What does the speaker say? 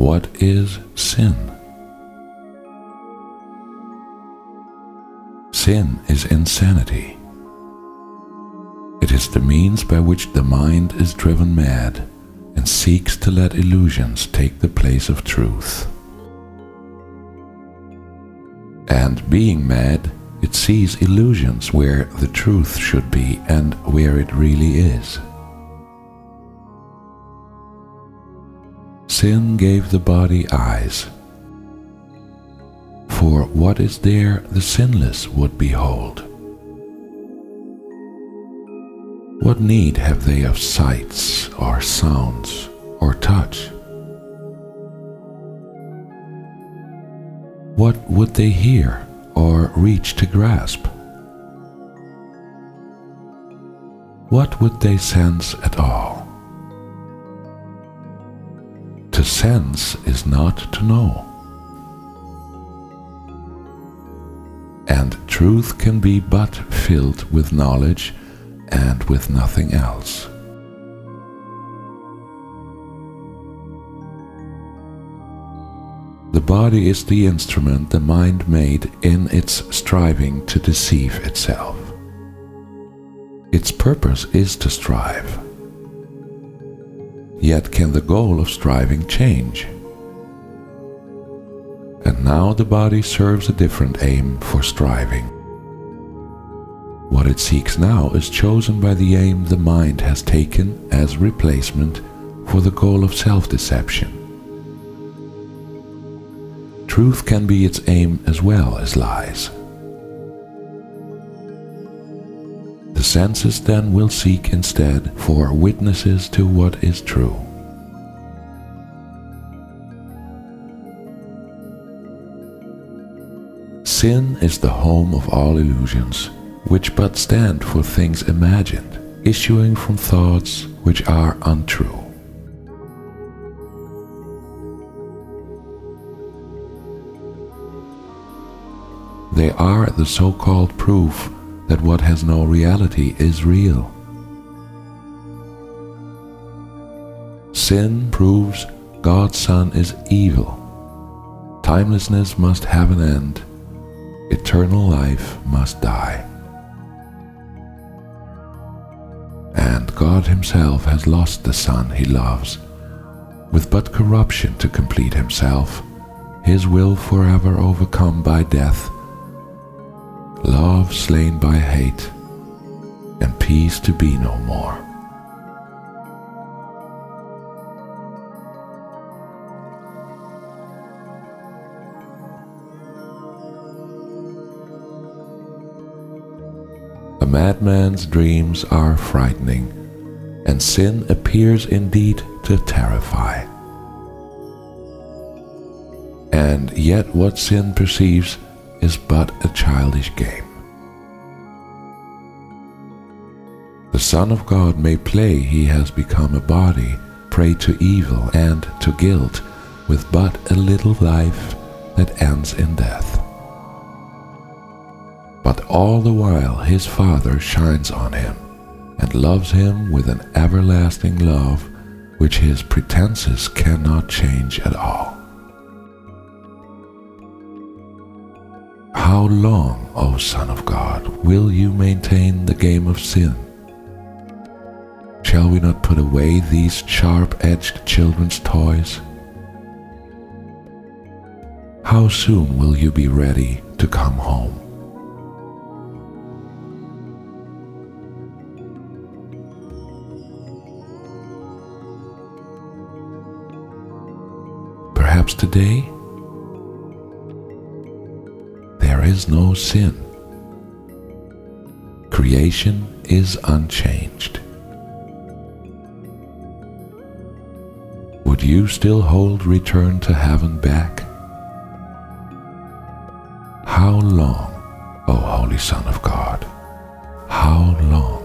What is sin? Sin is insanity. It is the means by which the mind is driven mad and seeks to let illusions take the place of truth. And being mad, it sees illusions where the truth should be and where it really is. Sin gave the body eyes. For what is there the sinless would behold? What need have they of sights or sounds or touch? What would they hear or reach to grasp? What would they sense at all? To sense is not to know. And truth can be but filled with knowledge and with nothing else. The body is the instrument the mind made in its striving to deceive itself. Its purpose is to strive. Yet can the goal of striving change? And now the body serves a different aim for striving. What it seeks now is chosen by the aim the mind has taken as replacement for the goal of self-deception. Truth can be its aim as well as lies. The senses then will seek instead for witnesses to what is true. Sin is the home of all illusions, which but stand for things imagined, issuing from thoughts which are untrue. They are the so-called proof that what has no reality is real. Sin proves God's Son is evil. Timelessness must have an end. Eternal life must die. And God himself has lost the Son he loves, with but corruption to complete himself, his will forever overcome by death, love slain by hate, and peace to be no more. A madman's dreams are frightening, and sin appears indeed to terrify. And yet what sin perceives is but a childish game. The Son of God may play he has become a body, prey to evil and to guilt, with but a little life that ends in death. But all the while his Father shines on him and loves him with an everlasting love which his pretenses cannot change at all. How long, O Son of God, will you maintain the game of sin? Shall we not put away these sharp-edged children's toys? How soon will you be ready to come home? Perhaps today? There is no sin. Creation is unchanged. Would you still hold return to heaven back? How long, O Holy Son of God? How long?